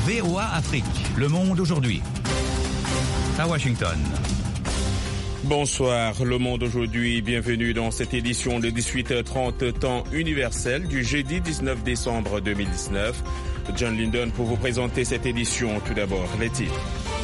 VOA Afrique, le monde aujourd'hui. À Washington. Bonsoir, Le Monde aujourd'hui. Bienvenue dans cette édition de 18h30 temps universel du jeudi 19 décembre 2019. John Linden pour vous présenter cette édition. Tout d'abord, les titres.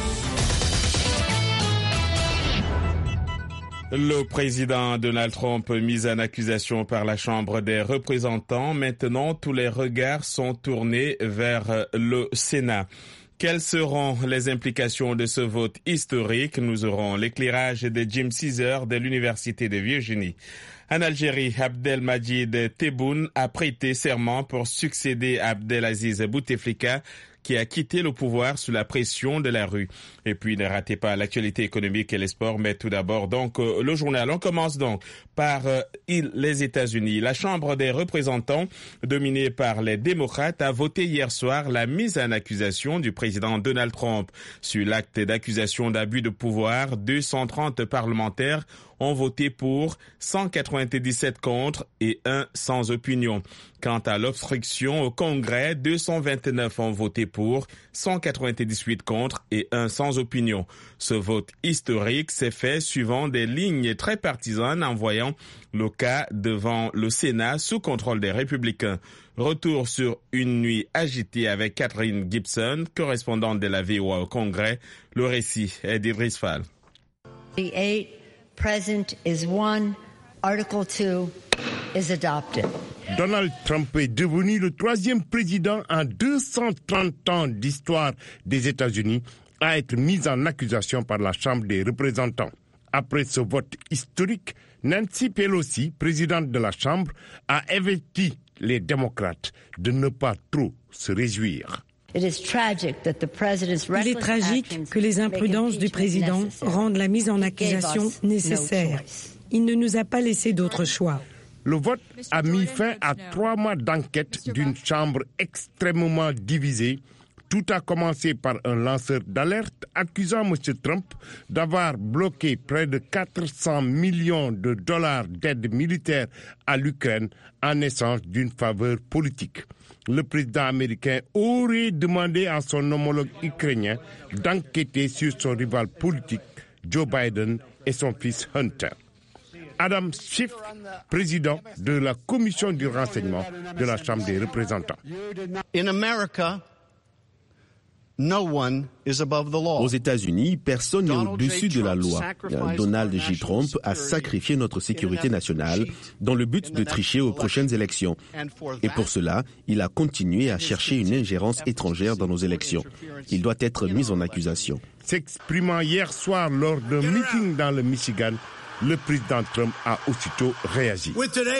Le président Donald Trump mis en accusation par la Chambre des représentants. Maintenant, tous les regards sont tournés vers le Sénat. Quelles seront les implications de ce vote historique? Nous aurons l'éclairage de Jim Caesar de l'Université de Virginie. En Algérie, Abdelmajid Tebboune a prêté serment pour succéder à Abdelaziz Bouteflika, qui a quitté le pouvoir sous la pression de la rue. Et puis, ne ratez pas l'actualité économique et les sports, mais tout d'abord, donc, le journal. On commence donc par les États-Unis. La Chambre des représentants, dominée par les démocrates, a voté hier soir la mise en accusation du président Donald Trump. Sur l'acte d'accusation d'abus de pouvoir, 230 parlementaires ont voté pour, 197 contre et 1 sans opinion. Quant à l'obstruction au Congrès, 229 ont voté pour, 198 contre et 1 sans opinion. Ce vote historique s'est fait suivant des lignes très partisanes en voyant le cas devant le Sénat sous contrôle des républicains. Retour sur une nuit agitée avec Catherine Gibson, correspondante de la VOA au Congrès. Le récit est d'Idriss Fall. President is one, Article 2 is adopted. Donald Trump est devenu le troisième président en 230 ans d'histoire des États-Unis à être mis en accusation par la Chambre des représentants. Après ce vote historique, Nancy Pelosi, présidente de la Chambre, a averti les démocrates de ne pas trop se réjouir. Il est tragique que les imprudences du président rendent la mise en accusation nécessaire. Il ne nous a pas laissé d'autre choix. Le vote a mis fin à 3 mois d'enquête d'une chambre extrêmement divisée. Tout a commencé par un lanceur d'alerte accusant M. Trump d'avoir bloqué près de 400 millions de dollars d'aide militaire à l'Ukraine en échange d'une faveur politique. Le président américain aurait demandé à son homologue ukrainien d'enquêter sur son rival politique, Joe Biden, et son fils Hunter. Adam Schiff, président de la commission du renseignement de la Chambre des représentants. Aux États-Unis, personne n'est au-dessus de la loi. Donald J. Trump a sacrifié notre sécurité nationale dans le but de tricher aux prochaines élections. Et pour cela, il a continué à chercher une ingérence étrangère dans nos élections. Il doit être mis en accusation. S'exprimant hier soir lors d'un meeting dans le Michigan, le président Trump a aussitôt réagi.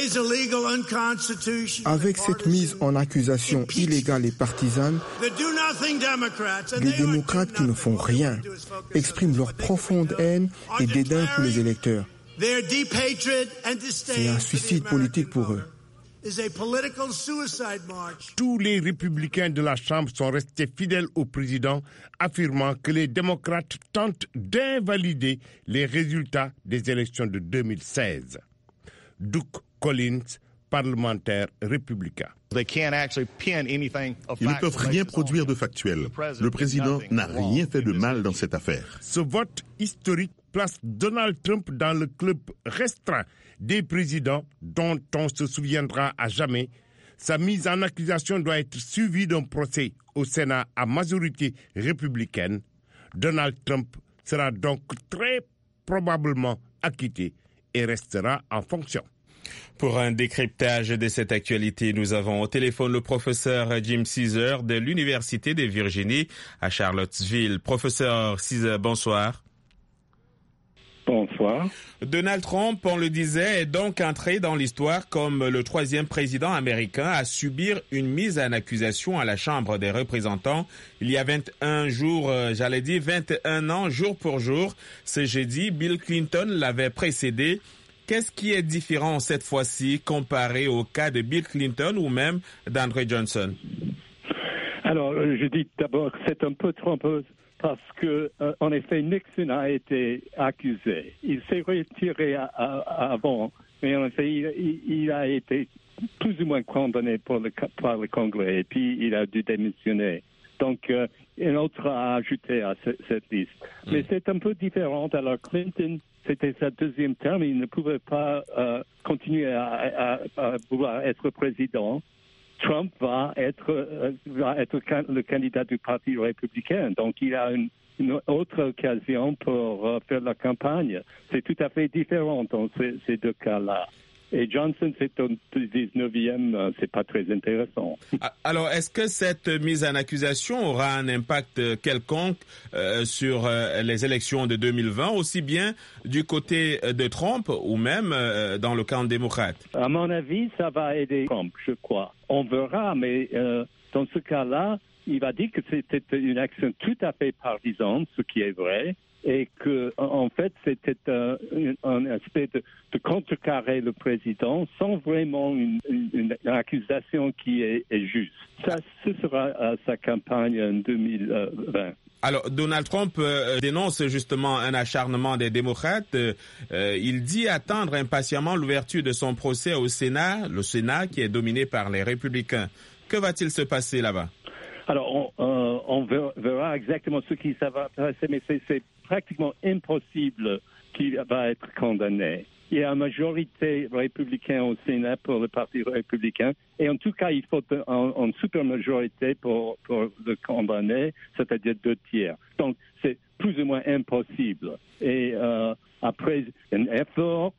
Avec cette mise en accusation illégale et partisane, les démocrates qui ne font rien expriment leur profonde haine et dédain pour les électeurs. C'est un suicide politique pour eux. Tous les républicains de la Chambre sont restés fidèles au président, affirmant que les démocrates tentent d'invalider les résultats des élections de 2016. Doug Collins, parlementaire républicain. Ils ne peuvent rien produire de factuel. Le président n'a rien fait de mal dans cette affaire. Ce vote historique place Donald Trump dans le club restreint des présidents dont on se souviendra à jamais. Sa mise en accusation doit être suivie d'un procès au Sénat à majorité républicaine. Donald Trump sera donc très probablement acquitté et restera en fonction. Pour un décryptage de cette actualité, nous avons au téléphone le professeur Jim Caesar de l'Université de Virginie à Charlottesville. Professeur Caesar, bonsoir. Bonsoir. Donald Trump, on le disait, est donc entré dans l'histoire comme le troisième président américain à subir une mise en accusation à la Chambre des représentants. Il y a 21 jours, 21 ans, jour pour jour. Ce jeudi, Bill Clinton l'avait précédé. Qu'est-ce qui est différent cette fois-ci comparé au cas de Bill Clinton ou même d'Andrew Johnson? Alors, je dis d'abord que c'est un peu trompeux parce que, en effet, Nixon a été accusé. Il s'est retiré avant, mais en effet, il a été plus ou moins condamné par le Congrès et puis il a dû démissionner. Donc, un autre à ajouter à cette liste. Mais c'est un peu différent. Alors, Clinton, c'était sa deuxième terme. Il ne pouvait pas continuer à vouloir être président. Trump va être le candidat du Parti républicain. Donc, il a une autre occasion pour faire la campagne. C'est tout à fait différent dans ces deux cas-là. Et Johnson, c'est au 19e, c'est pas très intéressant. Alors, est-ce que cette mise en accusation aura un impact quelconque sur les élections de 2020, aussi bien du côté de Trump ou même dans le camp démocrate? À mon avis, ça va aider Trump, je crois. On verra, mais dans ce cas-là, il va dire que c'était une action tout à fait partisane, ce qui est vrai. Et que, en fait, c'était un aspect de contrecarrer le président sans vraiment une accusation qui est juste. Ça, ce sera sa campagne en 2020. Alors, Donald Trump dénonce justement un acharnement des démocrates. Il dit attendre impatiemment l'ouverture de son procès au Sénat, le Sénat qui est dominé par les républicains. Que va-t-il se passer là-bas? Alors, on verra exactement ce qui va passer, mais c'est pratiquement impossible qu'il va être condamné. Il y a une majorité républicaine au Sénat pour le Parti républicain, et en tout cas, il faut une supermajorité pour le condamner, c'est-à-dire 2/3. Donc, c'est plus ou moins impossible. Et après un effort,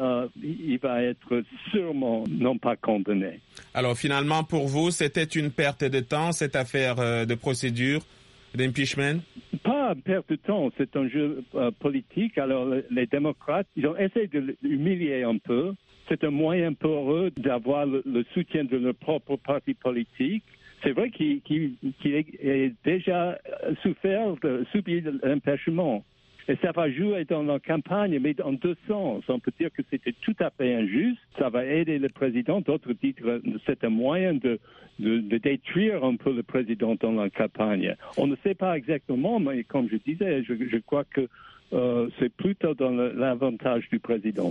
il va être sûrement non pas condamné. Alors finalement, pour vous, c'était une perte de temps, cette affaire de procédure d'impeachment? Pas une perte de temps, c'est un jeu politique. Alors les démocrates, ils ont essayé de l'humilier un peu. C'est un moyen pour eux d'avoir le soutien de leur propre parti politique. C'est vrai qu'il a déjà subi l'empêchement. Et ça va jouer dans la campagne, mais dans deux sens. On peut dire que c'était tout à fait injuste. Ça va aider le président. D'autres disent que c'est un moyen de détruire un peu le président dans la campagne. On ne sait pas exactement, mais comme je disais, je crois que c'est plutôt dans l'avantage du président.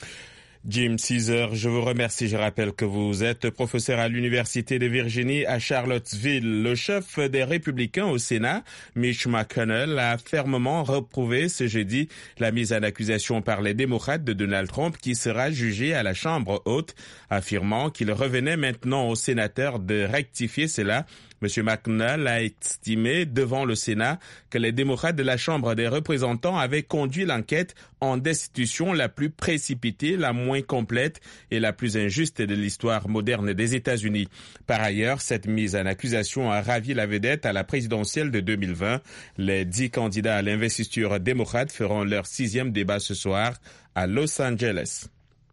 Jim Caesar, je vous remercie. Je rappelle que vous êtes professeur à l'Université de Virginie à Charlottesville. Le chef des Républicains au Sénat, Mitch McConnell, a fermement reprouvé ce jeudi la mise en accusation par les démocrates de Donald Trump qui sera jugé à la Chambre haute, affirmant qu'il revenait maintenant aux sénateurs de rectifier cela. M. McConnell a estimé devant le Sénat que les démocrates de la Chambre des représentants avaient conduit l'enquête en destitution la plus précipitée, la moins complète et la plus injuste de l'histoire moderne des États-Unis. Par ailleurs, cette mise en accusation a ravi la vedette à la présidentielle de 2020. Les 10 candidats à l'investiture démocrate feront leur 6e débat ce soir à Los Angeles.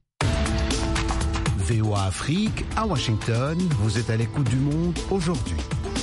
VOA Afrique, à Washington, vous êtes à l'écoute du monde aujourd'hui.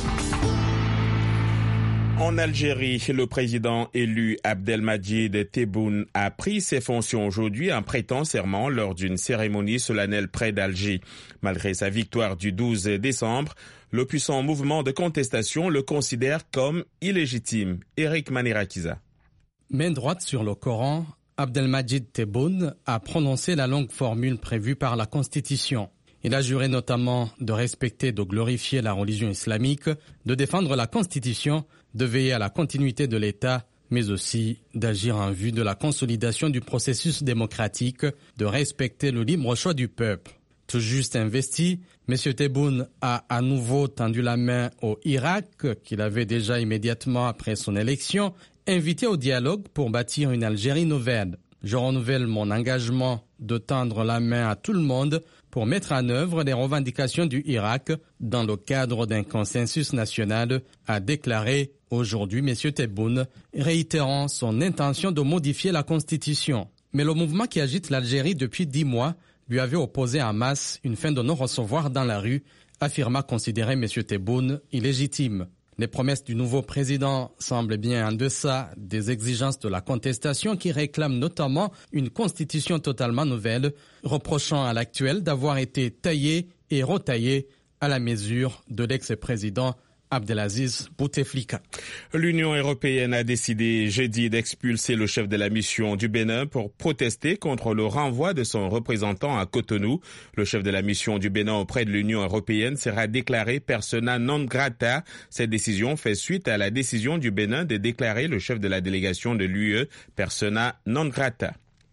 En Algérie, le président élu Abdelmadjid Tebboune a pris ses fonctions aujourd'hui en prêtant serment lors d'une cérémonie solennelle près d'Alger. Malgré sa victoire du 12 décembre, le puissant mouvement de contestation le considère comme illégitime. Eric Manirakiza. Main droite sur le Coran, Abdelmadjid Tebboune a prononcé la longue formule prévue par la Constitution. Il a juré notamment de respecter et de glorifier la religion islamique, de défendre la Constitution, de veiller à la continuité de l'État, mais aussi d'agir en vue de la consolidation du processus démocratique, de respecter le libre choix du peuple. Tout juste investi, M. Tebboune a à nouveau tendu la main au Irak, qu'il avait déjà immédiatement après son élection, invité au dialogue pour bâtir une Algérie nouvelle. Je renouvelle mon engagement de tendre la main à tout le monde pour mettre en œuvre les revendications du Irak dans le cadre d'un consensus national, a déclaré aujourd'hui M. Tebboune, réitérant son intention de modifier la Constitution. Mais le mouvement qui agite l'Algérie depuis 10 mois lui avait opposé en masse une fin de non-recevoir dans la rue, affirma considérer M. Tebboune illégitime. Les promesses du nouveau président semblent bien en deçà des exigences de la contestation qui réclame notamment une constitution totalement nouvelle, reprochant à l'actuel d'avoir été taillée et retaillée à la mesure de l'ex-président Abdelaziz Bouteflika. L'Union européenne a décidé jeudi d'expulser le chef de la mission du Bénin pour protester contre le renvoi de son représentant à Cotonou. Le chef de la mission du Bénin auprès de l'Union européenne sera déclaré persona non grata. Cette décision fait suite à la décision du Bénin de déclarer le chef de la délégation de l'UE persona non grata.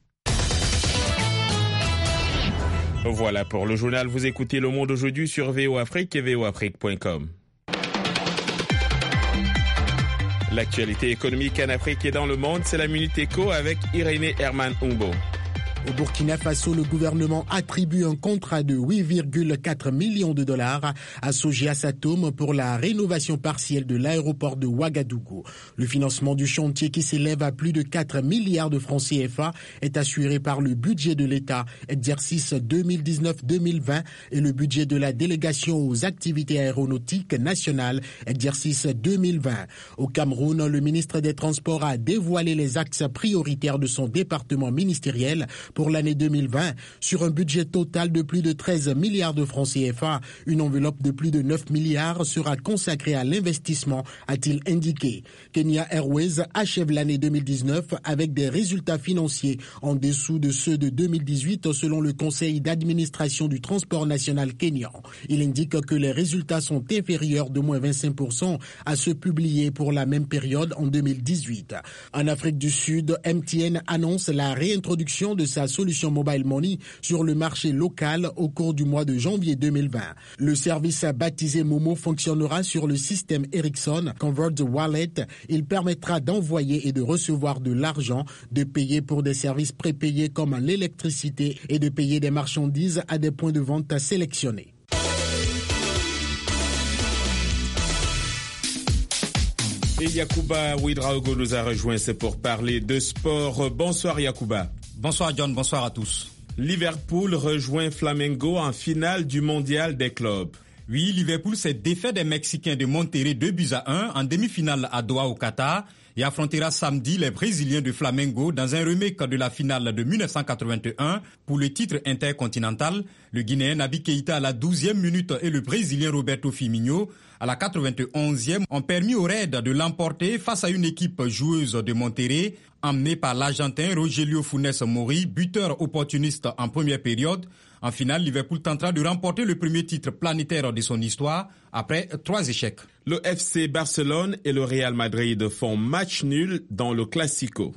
Voilà pour le journal. Vous écoutez Le Monde aujourd'hui sur VO Afrique et voafrique.com. L'actualité économique en Afrique et dans le monde, c'est la Minute Éco avec Irénée Herman Umbo. Au Burkina Faso, le gouvernement attribue un contrat de 8,4 millions de dollars à Sogias Atome pour la rénovation partielle de l'aéroport de Ouagadougou. Le financement du chantier, qui s'élève à plus de 4 milliards de francs CFA, est assuré par le budget de l'État, exercice 2019-2020, et le budget de la délégation aux activités aéronautiques nationales, exercice 2020. Au Cameroun, le ministre des Transports a dévoilé les axes prioritaires de son département ministériel pour l'année 2020, sur un budget total de plus de 13 milliards de francs CFA. Une enveloppe de plus de 9 milliards sera consacrée à l'investissement, a-t-il indiqué. Kenya Airways achève l'année 2019 avec des résultats financiers en dessous de ceux de 2018 selon le conseil d'administration du transport national kényan. Il indique que les résultats sont inférieurs de moins 25% à ceux publiés pour la même période en 2018. En Afrique du Sud, MTN annonce la réintroduction de sa solution Mobile Money sur le marché local au cours du mois de janvier 2020. Le service baptisé Momo fonctionnera sur le système Ericsson Converge Wallet. Il permettra d'envoyer et de recevoir de l'argent, de payer pour des services prépayés comme l'électricité et de payer des marchandises à des points de vente sélectionnés. Et Yacouba Ouedraogo nous a rejoint, c'est pour parler de sport. Bonsoir Yacouba. Bonsoir John, bonsoir à tous. Liverpool rejoint Flamengo en finale du mondial des clubs. Oui, Liverpool s'est défait des Mexicains de Monterrey 2-1 en demi-finale à Doha au Qatar et affrontera samedi les Brésiliens de Flamengo dans un remake de la finale de 1981 pour le titre intercontinental. Le Guinéen Naby Keïta à la 12e minute et le Brésilien Roberto Firmino à la 91e ont permis au Red de l'emporter face à une équipe joueuse de Monterrey emmenée par l'Argentin Rogelio Funes Mori, buteur opportuniste en première période. En finale, Liverpool tentera de remporter le premier titre planétaire de son histoire après 3 échecs. Le FC Barcelone et le Real Madrid font match nul dans le Classico.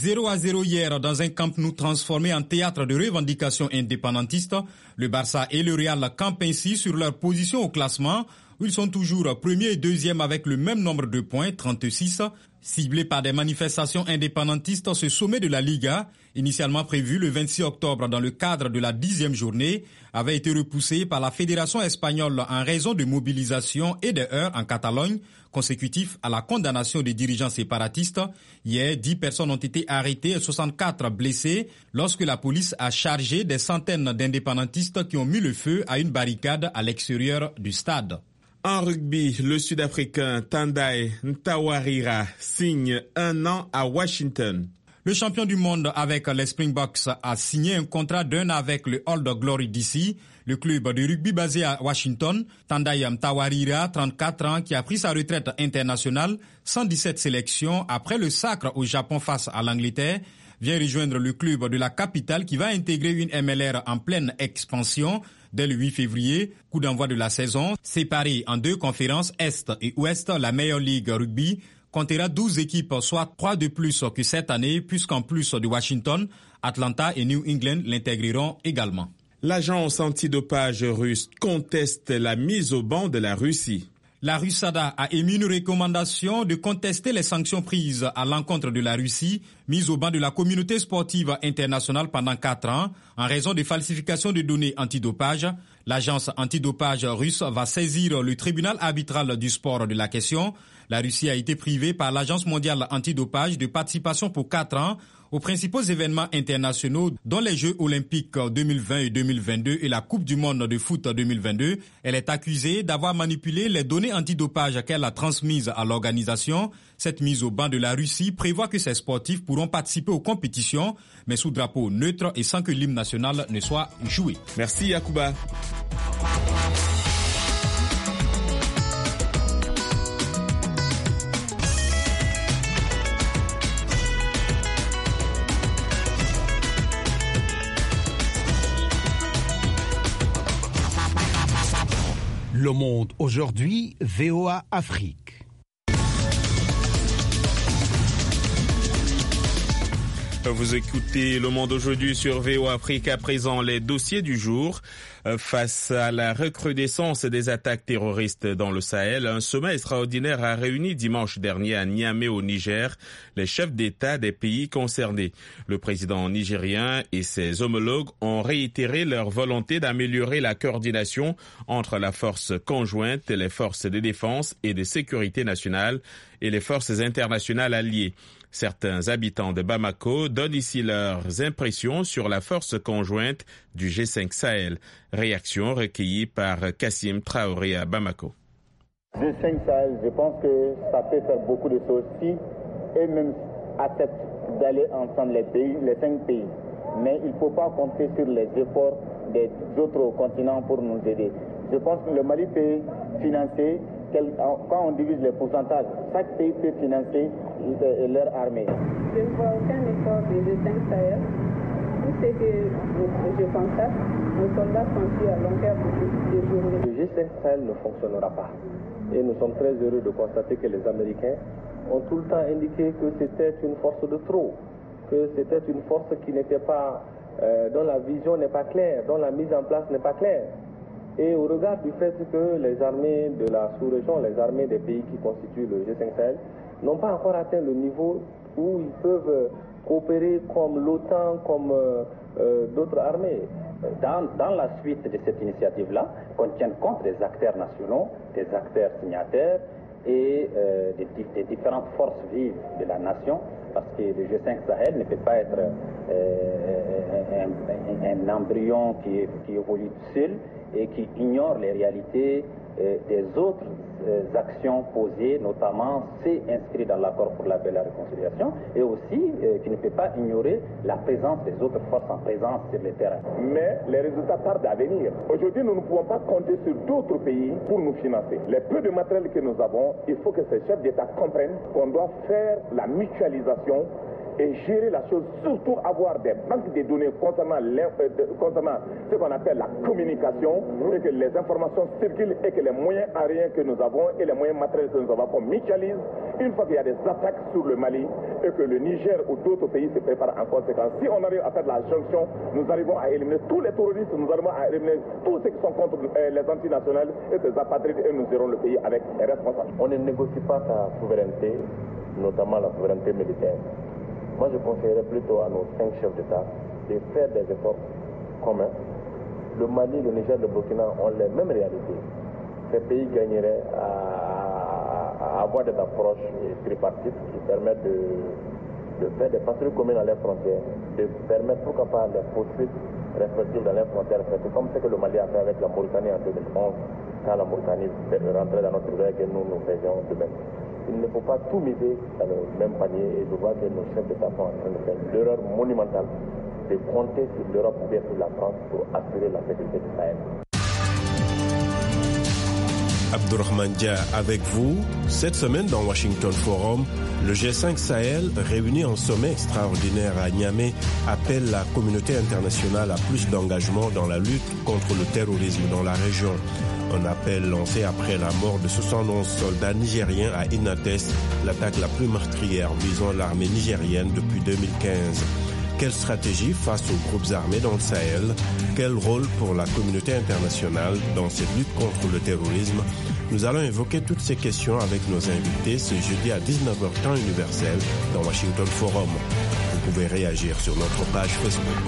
0-0 hier dans un Camp Nou transformé en théâtre de revendications indépendantistes. Le Barça et le Real campent ainsi sur leur position au classement, où ils sont toujours premier et deuxième avec le même nombre de points, 36. Ciblé par des manifestations indépendantistes, ce sommet de la Liga, initialement prévu le 26 octobre dans le cadre de la 10e journée, avait été repoussé par la Fédération espagnole en raison de mobilisation et de heurts en Catalogne, consécutifs à la condamnation des dirigeants séparatistes. Hier, 10 personnes ont été arrêtées et 64 blessées lorsque la police a chargé des centaines d'indépendantistes qui ont mis le feu à une barricade à l'extérieur du stade. En rugby, le Sud-Africain Tendai Ntawarira signe 1 an à Washington. Le champion du monde avec les Springboks a signé un contrat d'1 an avec le Old Glory DC, le club de rugby basé à Washington. Tendai Ntawarira, 34 ans, qui a pris sa retraite internationale, 117 sélections après le sacre au Japon face à l'Angleterre, vient rejoindre le club de la capitale qui va intégrer une MLR en pleine expansion dès le 8 février, coup d'envoi de la saison. Séparée en 2 conférences, Est et Ouest, la meilleure ligue rugby comptera 12 équipes, soit 3 de plus que cette année, puisqu'en plus de Washington, Atlanta et New England l'intégreront également. L'agence antidopage russe conteste la mise au ban de la Russie. La RUSADA a émis une recommandation de contester les sanctions prises à l'encontre de la Russie, mises au ban de la communauté sportive internationale pendant 4 ans, en raison des falsifications de données antidopage. L'agence antidopage russe va saisir le tribunal arbitral du sport de la question. La Russie a été privée par l'Agence mondiale antidopage de participation pour 4 ans aux principaux événements internationaux, dont les Jeux olympiques 2020 et 2022 et la Coupe du monde de foot 2022. Elle est accusée d'avoir manipulé les données antidopage qu'elle a transmises à l'organisation. Cette mise au ban de la Russie prévoit que ces sportifs pourront participer aux compétitions, mais sous drapeau neutre et sans que l'hymne national ne soit joué. Merci Yacouba. Monde aujourd'hui, VOA Afrique. Vous écoutez Le Monde aujourd'hui sur VOA Afrique. À présent, les dossiers du jour. Face à la recrudescence des attaques terroristes dans le Sahel, un sommet extraordinaire a réuni dimanche dernier à Niamey au Niger les chefs d'État des pays concernés. Le président nigérien et ses homologues ont réitéré leur volonté d'améliorer la coordination entre la force conjointe, les forces de défense et de sécurité nationale et les forces internationales alliées. Certains habitants de Bamako donnent ici leurs impressions sur la force conjointe du G5 Sahel. Réaction recueillie par Kassim Traoré à Bamako. G5 Sahel, je pense que ça peut faire beaucoup de choses si eux-mêmes acceptent d'aller ensemble les 5 pays. Mais il ne faut pas compter sur les efforts des autres continents pour nous aider. Je pense que le Mali peut financer, quand on divise les pourcentages, chaque pays peut financer leur armée. Je ne vois aucun effort des G5 Sahel. Tout ce que je constate, nos soldats sont tués à longueur de journée. Le G5 Sahel ne fonctionnera pas. Et nous sommes très heureux de constater que les Américains ont tout le temps indiqué que c'était une force de trop, que c'était une force qui n'était pas, dont la vision n'est pas claire, dont la mise en place n'est pas claire. Et au regard du fait que les armées de la sous-région, les armées des pays qui constituent le G5 Sahel, n'ont pas encore atteint le niveau où ils peuvent coopérer comme l'OTAN, comme d'autres armées. Dans la suite de cette initiative-là, qu'on tienne compte des acteurs nationaux, des acteurs signataires et des différentes forces vives de la nation, parce que le G5 Sahel ne peut pas être un embryon qui évolue seul et qui ignore les réalités des autres actions posées, notamment c'est inscrit dans l'accord pour la paix et la réconciliation, et aussi qui ne peut pas ignorer la présence des autres forces en présence sur le terrain. Mais les résultats tardent à venir. Aujourd'hui, nous ne pouvons pas compter sur d'autres pays pour nous financer. Les peu de matériel que nous avons, il faut que ces chefs d'État comprennent qu'on doit faire la mutualisation et gérer la chose, surtout avoir des banques de données concernant ce qu'on appelle la communication, et que les informations circulent et que les moyens aériens que nous avons et les moyens matériels que nous avons qu'on mutualise une fois qu'il y a des attaques sur le Mali et que le Niger ou d'autres pays se préparent en conséquence. Si on arrive à faire la jonction, nous arrivons à éliminer tous les terroristes, nous arrivons à éliminer tous ceux qui sont contre les antinationales et ces apatrides, et nous gérons le pays avec les responsables. On ne négocie pas sa souveraineté, notamment la souveraineté militaire. Moi, je conseillerais plutôt à nos 5 chefs d'État de faire des efforts communs. Le Mali, le Niger, le Burkina ont les mêmes réalités. Ces pays gagneraient à avoir des approches tripartites qui permettent de faire des patrouilles communes à leurs frontières, de permettre pourquoi pas les poursuites respectives dans les frontières, comme ce que le Mali a fait avec la Mauritanie en 2011, quand la Mauritanie rentrait dans notre territoire et que nous faisions de même. Il ne faut pas tout miser dans le même panier, et je vois que nos chefs d'État sont en train de faire l'erreur monumentale de compter sur l'Europe ou bien sur la France pour assurer la sécurité du Sahel. Abdourahmane Dia avec vous. Cette semaine dans Washington Forum, le G5 Sahel, réuni en sommet extraordinaire à Niamey, appelle la communauté internationale à plus d'engagement dans la lutte contre le terrorisme dans la région. Un appel lancé après la mort de 71 soldats nigériens à Inates, l'attaque la plus meurtrière visant l'armée nigérienne depuis 2015. Quelle stratégie face aux groupes armés dans le Sahel? Quel rôle pour la communauté internationale dans cette lutte contre le terrorisme? Nous allons évoquer toutes ces questions avec nos invités ce jeudi à 19h temps universel dans Washington Forum. Vous pouvez réagir sur notre page Facebook.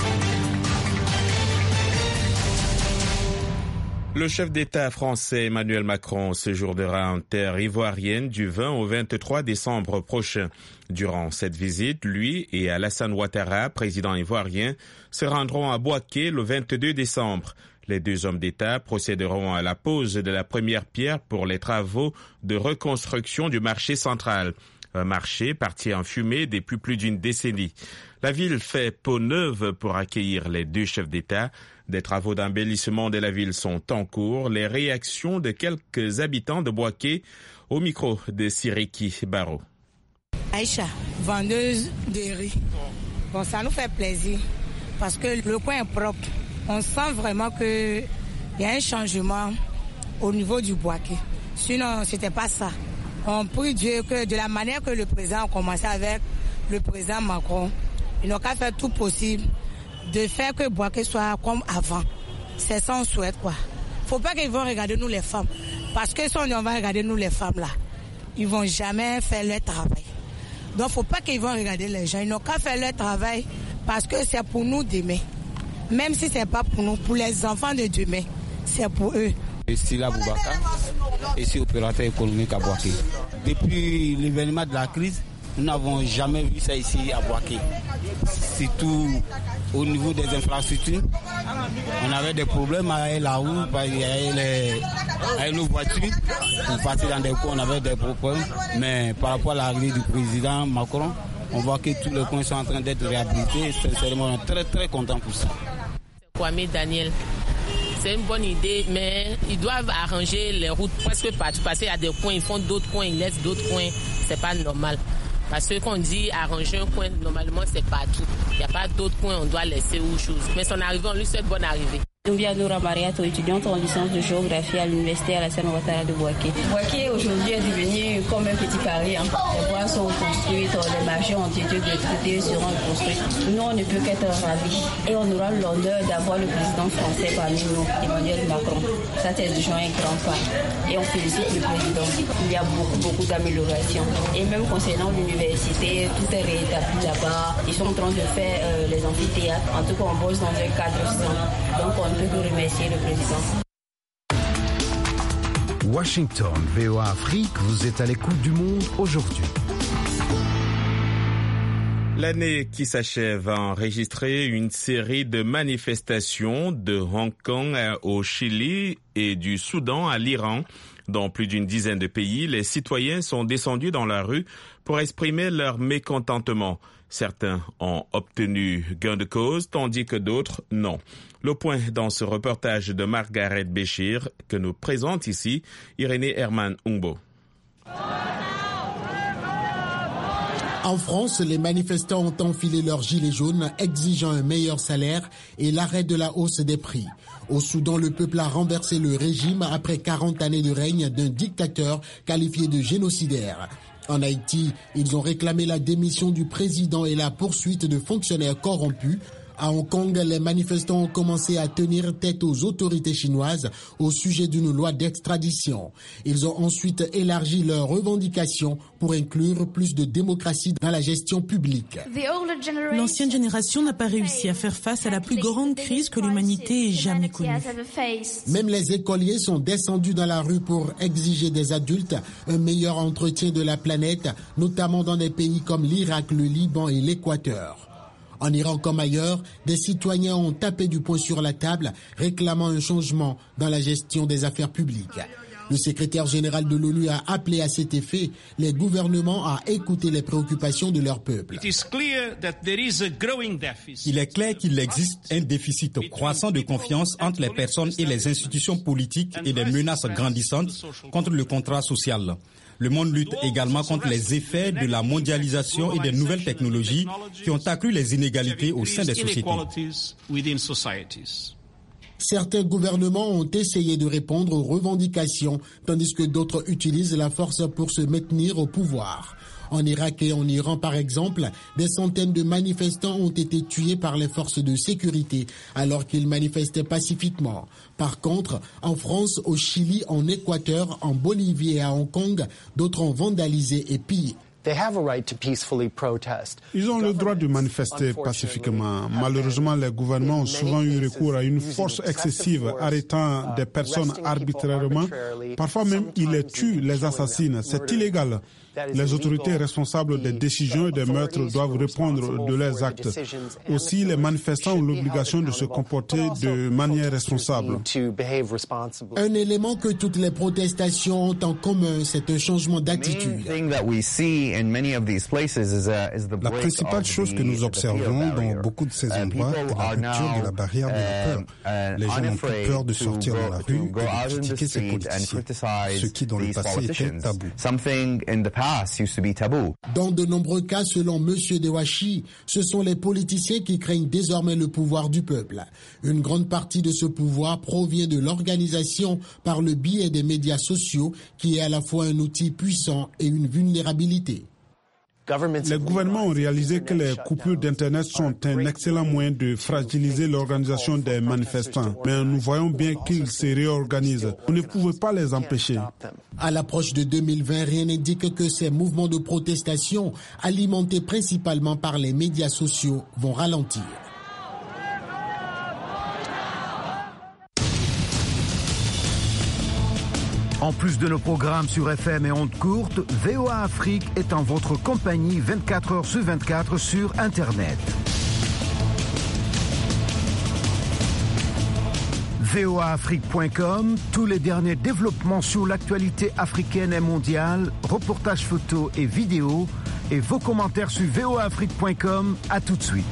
Le chef d'État français Emmanuel Macron séjournera en terre ivoirienne du 20 au 23 décembre prochain. Durant cette visite, lui et Alassane Ouattara, président ivoirien, se rendront à Bouaké le 22 décembre. Les deux hommes d'État procéderont à la pose de la première pierre pour les travaux de reconstruction du marché central. Un marché parti en fumée depuis plus d'une décennie. La ville fait peau neuve pour accueillir les deux chefs d'État. Des travaux d'embellissement de la ville sont en cours. Les réactions de quelques habitants de Bouaké au micro de Siriki Baro. Aïcha, vendeuse de riz. Bon, ça nous fait plaisir parce que le coin est propre. On sent vraiment qu'il y a un changement au niveau du Bouaké. Sinon, c'était pas ça. On prie Dieu que de la manière que le président a commencé avec le président Macron, ils n'ont qu'à faire tout possible de faire que Bouaké soit comme avant. C'est ça on souhaite, quoi. Faut pas qu'ils vont regarder nous les femmes. Parce que si on va regarder nous les femmes là, ils vont jamais faire leur travail. Donc faut pas qu'ils vont regarder les gens. Ils n'ont qu'à faire leur travail parce que c'est pour nous demain. Même si c'est pas pour nous, pour les enfants de demain, c'est pour eux. Ici la Boubacar, ici opérateur économique à Bouaké. Depuis l'événement de la crise, nous n'avons jamais vu ça ici à Bouaké. Surtout au niveau des infrastructures, on avait des problèmes avec la route, avec nos voitures. On partait dans des coins, on avait des problèmes. Mais par rapport à l'arrivée du président Macron, on voit que tous les coins sont en train d'être réhabilités. Sincèrement, on est très très contents pour ça. Kwame Daniel, c'est une bonne idée, mais ils doivent arranger les routes presque partout. Parce qu'il y a des coins, ils font d'autres coins, ils laissent d'autres coins. C'est pas normal. Parce que quand on dit arranger un coin, normalement c'est partout. Il n'y a pas d'autres coins on doit laisser ou chose. Mais son arrivée, on lui souhaite bonne arrivée. Nubia Noura Mariato, étudiante en licence de géographie à l'université Alassane Ouattara de Bouaké. Bouaké aujourd'hui est devenu comme un petit Paris. Les voies sont construites, les marchés ont été détruits, seront construits. Nous, on ne peut qu'être ravis. Et on aura l'honneur d'avoir le président français parmi nous, Emmanuel Macron. Ça, c'est déjà un grand pas. Et on félicite le président. Il y a beaucoup d'améliorations. Et même concernant l'université, tout est rétabli là-bas. Ils sont en train de faire les amphithéâtres. En tout cas, on bosse dans un cadre sain. Donc, on peut vous remercier le président. Washington, VOA Afrique, vous êtes à l'écoute du monde aujourd'hui. L'année qui s'achève a enregistré une série de manifestations de Hong Kong au Chili et du Soudan à l'Iran. Dans plus d'une dizaine de pays, les citoyens sont descendus dans la rue pour exprimer leur mécontentement. Certains ont obtenu gain de cause, tandis que d'autres non. Le point dans ce reportage de Margaret Béchir que nous présente ici Irénée Herman Umbo. En France, les manifestants ont enfilé leurs gilets jaunes, exigeant un meilleur salaire et l'arrêt de la hausse des prix. Au Soudan, le peuple a renversé le régime après 40 années de règne d'un dictateur qualifié de génocidaire. En Haïti, ils ont réclamé la démission du président et la poursuite de fonctionnaires corrompus. À Hong Kong, les manifestants ont commencé à tenir tête aux autorités chinoises au sujet d'une loi d'extradition. Ils ont ensuite élargi leurs revendications pour inclure plus de démocratie dans la gestion publique. L'ancienne génération n'a pas réussi à faire face à la plus grande crise que l'humanité ait jamais connue. Même les écoliers sont descendus dans la rue pour exiger des adultes un meilleur entretien de la planète, notamment dans des pays comme l'Irak, le Liban et l'Équateur. En Iran comme ailleurs, des citoyens ont tapé du poing sur la table, réclamant un changement dans la gestion des affaires publiques. Le secrétaire général de l'ONU a appelé à cet effet les gouvernements à écouter les préoccupations de leur peuple. Il est clair qu'il existe un déficit croissant de confiance entre les personnes et les institutions politiques et des menaces grandissantes contre le contrat social. Le monde lutte également contre les effets de la mondialisation et des nouvelles technologies qui ont accru les inégalités au sein des sociétés. Certains gouvernements ont essayé de répondre aux revendications, tandis que d'autres utilisent la force pour se maintenir au pouvoir. En Irak et en Iran, par exemple, des centaines de manifestants ont été tués par les forces de sécurité alors qu'ils manifestaient pacifiquement. Par contre, en France, au Chili, en Équateur, en Bolivie et à Hong Kong, d'autres ont vandalisé et pillé. Ils ont le droit de manifester pacifiquement. Malheureusement, les gouvernements ont souvent eu recours à une force excessive, arrêtant des personnes arbitrairement. Parfois même, ils les tuent, les assassinent. C'est illégal. Les autorités responsables des décisions et des meurtres doivent répondre de leurs actes. Aussi, les manifestants ont l'obligation de se comporter de manière responsable. Un élément que toutes les protestations ont en commun, c'est un changement d'attitude. La principale chose que nous observons dans beaucoup de ces endroits est la rupture de la barrière de la peur. Les gens n'ont plus peur de sortir dans la rue et de critiquer ces politiciens, ce qui dans le passé était tabou. Dans de nombreux cas, selon M. Dewachi, ce sont les politiciens qui craignent désormais le pouvoir du peuple. Une grande partie de ce pouvoir provient de l'organisation par le biais des médias sociaux, qui est à la fois un outil puissant et une vulnérabilité. Les gouvernements ont réalisé que les coupures d'Internet sont un excellent moyen de fragiliser l'organisation des manifestants. Mais nous voyons bien qu'ils se réorganisent. Vous ne pouvez pas les empêcher. À l'approche de 2020, rien n'indique que ces mouvements de protestation, alimentés principalement par les médias sociaux, vont ralentir. En plus de nos programmes sur FM et ondes courtes, VOA Afrique est en votre compagnie 24 heures sur 24 sur Internet. voaafrique.com, tous les derniers développements sur l'actualité africaine et mondiale, reportages photos et vidéos, et vos commentaires sur voaafrique.com. À tout de suite.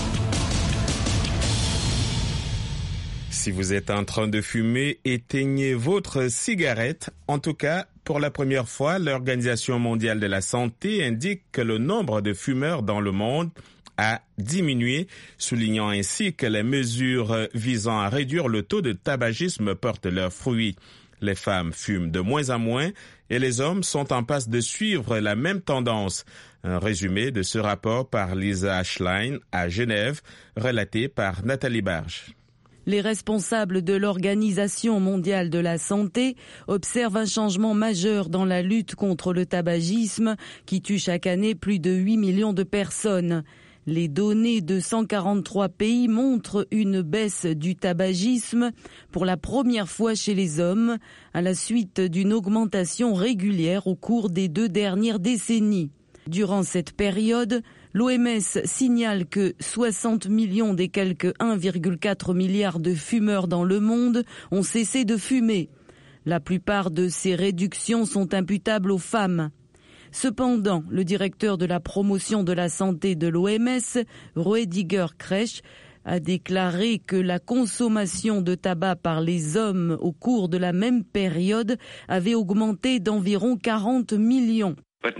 Si vous êtes en train de fumer, éteignez votre cigarette. En tout cas, pour la première fois, l'Organisation mondiale de la santé indique que le nombre de fumeurs dans le monde a diminué, soulignant ainsi que les mesures visant à réduire le taux de tabagisme portent leurs fruits. Les femmes fument de moins en moins et les hommes sont en passe de suivre la même tendance. Un résumé de ce rapport par Lisa Schlein à Genève, relaté par Nathalie Barge. Les responsables de l'Organisation mondiale de la santé observent un changement majeur dans la lutte contre le tabagisme qui tue chaque année plus de 8 millions de personnes. Les données de 143 pays montrent une baisse du tabagisme pour la première fois chez les hommes, à la suite d'une augmentation régulière au cours des 2 dernières décennies. Durant cette période, l'OMS signale que 60 millions des quelques 1,4 milliard de fumeurs dans le monde ont cessé de fumer. La plupart de ces réductions sont imputables aux femmes. Cependant, le directeur de la promotion de la santé de l'OMS, Rüdiger Kresch, a déclaré que la consommation de tabac par les hommes au cours de la même période avait augmenté d'environ 40 millions.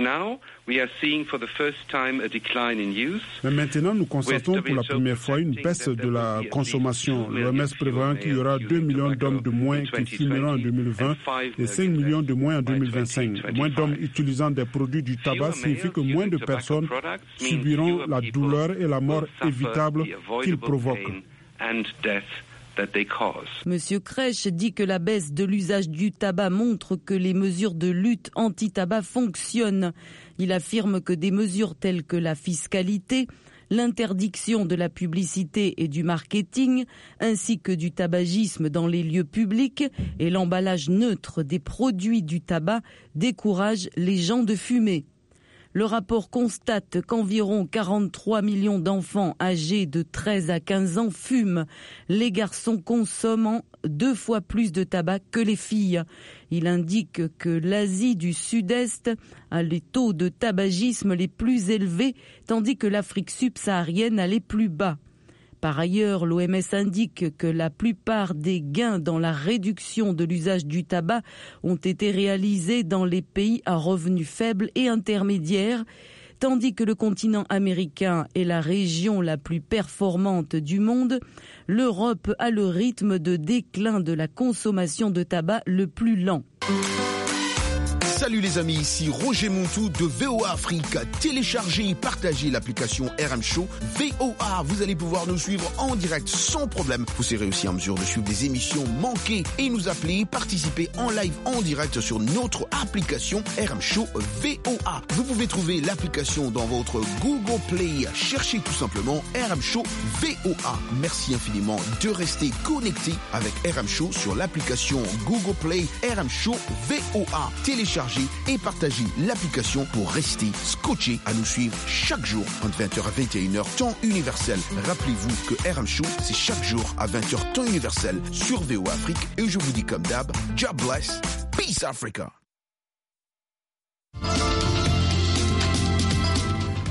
Mais maintenant, nous constatons pour la première fois une baisse de la consommation. L'OMS prévoit qu'il y aura 2 millions d'hommes de moins qui fumeront en 2020 et 5 millions de moins en 2025. Moins d'hommes utilisant des produits du tabac signifie que moins de personnes subiront la douleur et la mort évitable qu'ils provoquent. Monsieur Kresch dit que la baisse de l'usage du tabac montre que les mesures de lutte anti-tabac fonctionnent. Il affirme que des mesures telles que la fiscalité, l'interdiction de la publicité et du marketing, ainsi que du tabagisme dans les lieux publics et l'emballage neutre des produits du tabac découragent les gens de fumer. Le rapport constate qu'environ 43 millions d'enfants âgés de 13 à 15 ans fument, les garçons consommant 2 fois plus de tabac que les filles. Il indique que l'Asie du Sud-Est a les taux de tabagisme les plus élevés, tandis que l'Afrique subsaharienne a les plus bas. Par ailleurs, l'OMS indique que la plupart des gains dans la réduction de l'usage du tabac ont été réalisés dans les pays à revenus faibles et intermédiaires, tandis que le continent américain est la région la plus performante du monde. L'Europe a le rythme de déclin de la consommation de tabac le plus lent. Salut les amis, ici Roger Montou de VOA Afrique. Téléchargez et partagez l'application RM Show VOA. Vous allez pouvoir nous suivre en direct sans problème. Vous serez aussi en mesure de suivre des émissions manquées et nous appeler, participer en live en direct sur notre application RM Show VOA. Vous pouvez trouver l'application dans votre Google Play. Cherchez tout simplement RM Show VOA. Merci infiniment de rester connecté avec RM Show sur l'application Google Play RM Show VOA. Téléchargez et partagez l'application pour rester scotché à nous suivre chaque jour entre 20h à 21h temps universel. Rappelez-vous que RM Show, c'est chaque jour à 20h temps universel sur VOA Afrique. Et je vous dis comme d'hab, God bless, peace Africa.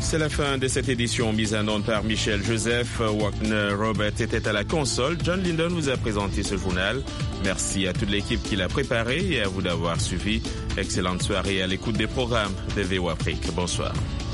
C'est la fin de cette édition mise en onde par Michel Joseph. Wagner Robert était à la console. John Linden vous a présenté ce journal. Merci à toute l'équipe qui l'a préparé et à vous d'avoir suivi. Excellente soirée à l'écoute des programmes de VOA Afrique. Bonsoir.